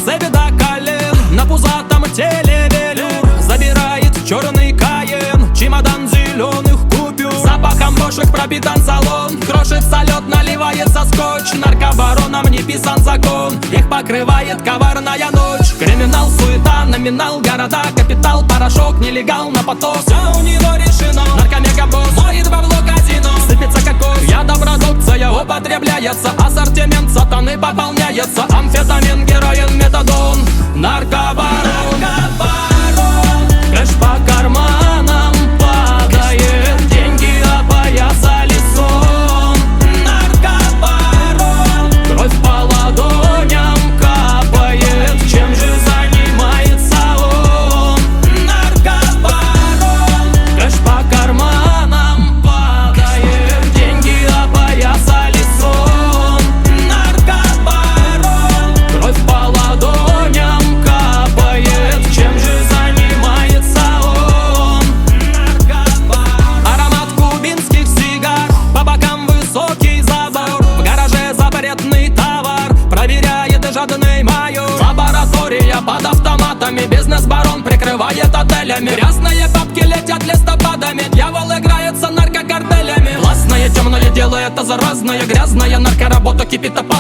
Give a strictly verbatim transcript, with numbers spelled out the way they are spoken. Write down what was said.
Забедокален, на пузатом теле велюр. Забирает черный Каен, чемодан зеленых купюр. Запахом бошек пропитан салон, крошится лед, наливается скотч. Наркобаронам не писан закон, их покрывает коварная ночь. Криминал, суета, номинал, города, капитал, порошок, нелегал на поток. Все у него решено, наркомегабосс моет бабло казино. Сыпется кокос, я добродукция употребляется. Ассортимент сатаны пополняется. Амфетамин, героин, метадон, наркобарон, наркобарон. Кэш по карманам падает, деньги опоясали сон. Наркобарон, кровь по ладоням капает. Чем же занимается он? Наркобарон, кэш по карманам падает, деньги опоясали сон. Наркобарон, кровь по ладоням капает. Чем же занимается он? Наркобарон. Аромат кубинских сигар, по бокам высокий забор. В гараже запретный товар проверяет жадный майор. Лаборатория под автоматами, бизнес-барон прикрывает отелями. Грязные бабки летят листопадами, дьявол играет с наркокартелями. Властное, темное дело, это заразное, грязная наркоработа кипит опасно.